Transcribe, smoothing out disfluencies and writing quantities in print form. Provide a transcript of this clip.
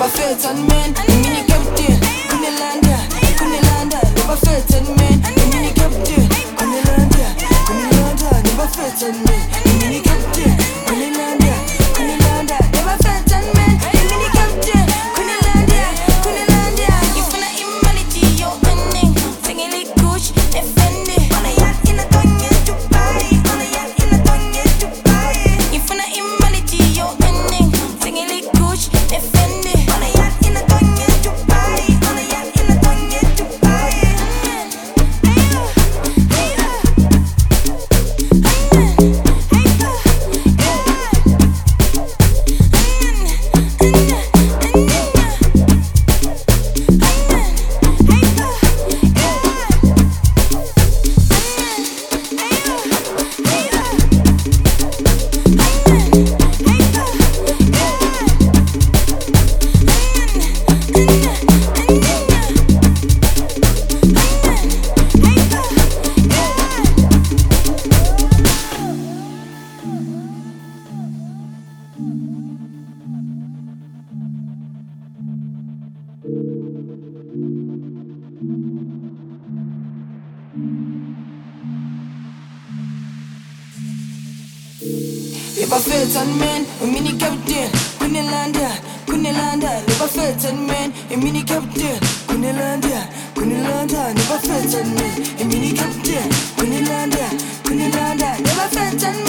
bafethan men imini captain kunelanda bafethan men imini captain kunelanda bafethan men imini captain kunelanda bafethan men imini captain kunelanda ifuna imality yo ending singing like Gucci defend it on a yacht in a tongue to buy ifuna imality yo ending singing like Gucci defend it on a yacht in a tongue to buy bafethan men imini captain kunelanda bafethan men imini captain kunelanda bafethan men imini captain kunelanda bafethan